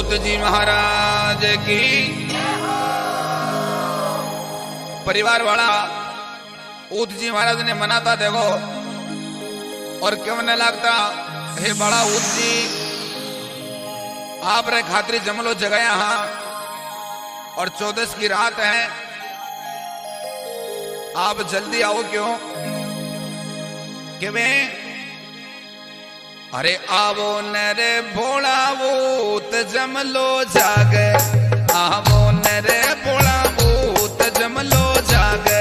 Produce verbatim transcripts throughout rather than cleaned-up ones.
ऊत जी महाराज की। परिवार वाला ऊत जी महाराज ने मनाता देखो और क्यों न लगता, हे बड़ा ऊत जी आप रे खातरी जमलो जगाया हाँ, और चौदस की रात है, आप जल्दी आओ क्यों कि मैं, अरे आवो नरे भोला भूत जमलो जागे, आवो नरे भोला भूत जमलो जागे।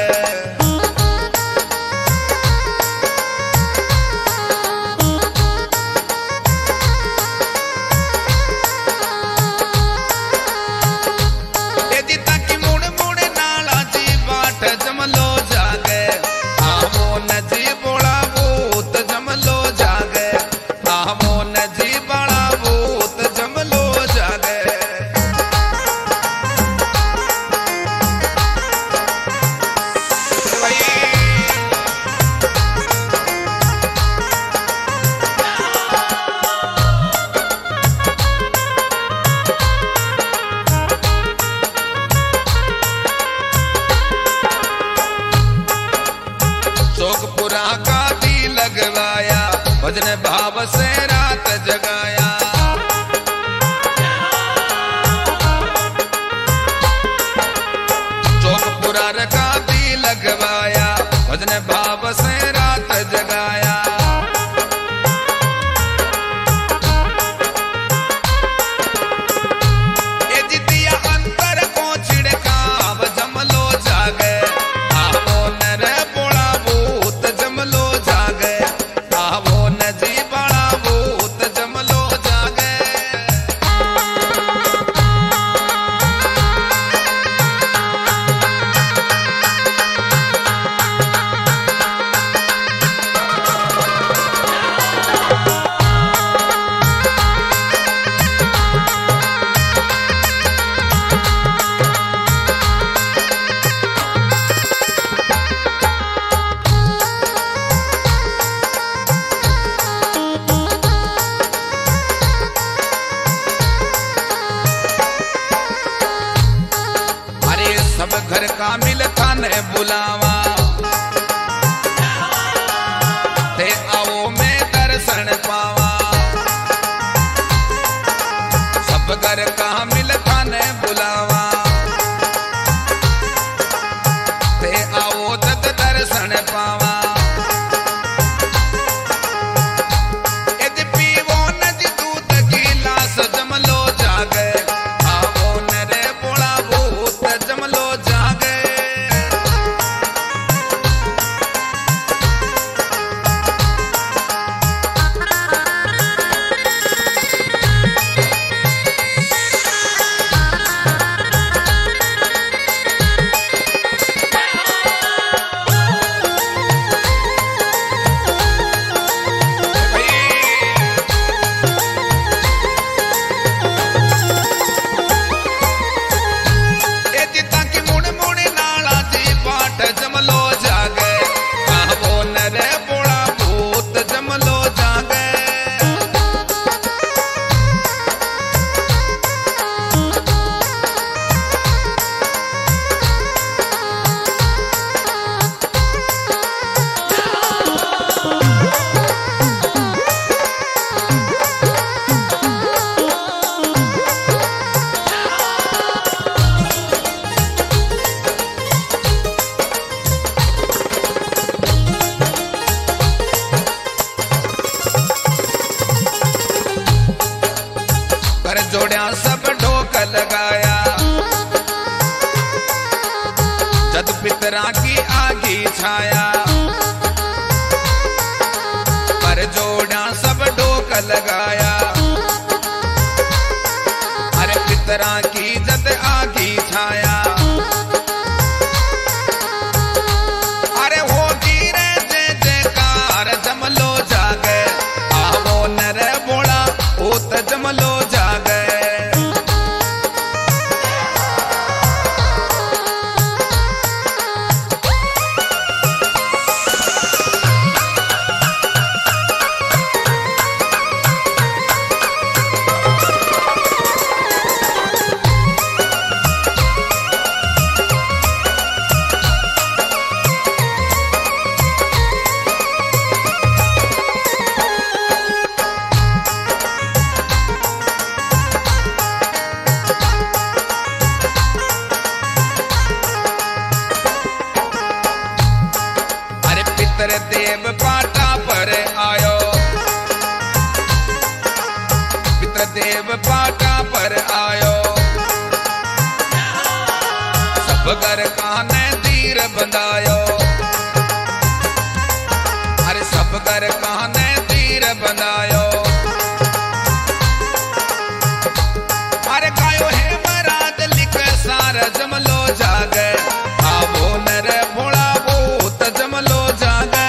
भजन भाव से रात जगाया, चौक पुरार का दी लगवाया, भजन भाव से रात जगाया। ये जितिया अंतर को छिड़काव जमलो जागे, आवो नर बोला भूत जमलो जागे, आवो नजी बड़ा भूत जमलो जागे। सब घर का मिल थाने बुलावा, ते आओ मैं दर्शन पावा, सब घर का मिल थाने बुलावा, ते आओ जग दर्शन पावा। यदि पीवो नज दूध गिलास जमलो जागे, आवो नरे बोला भूत जमलो जागे। जोड़िया सब ढोक लगाया, जद पितरा की आगी छाया, पर जोड़िया सब ढोक लगाया, अरे पितरा की जद आगी छाया, अरे होगी रे जय जयकार जमलो जागे, आवो नर बोला भूत जमलो जागे। पाटा पर आयो सब घर काने तीर बंधायो अरे सब घर काने तीर बंधायो अरे कायो है मराद लिख सार जमलो जागे आवो नर भोला भूत जमलो जागे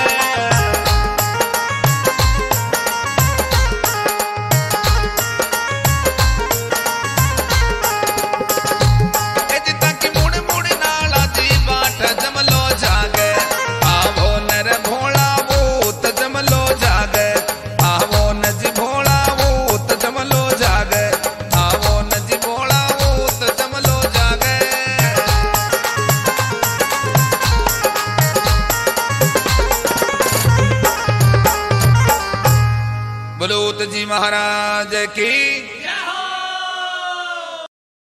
बलूत जी महाराज की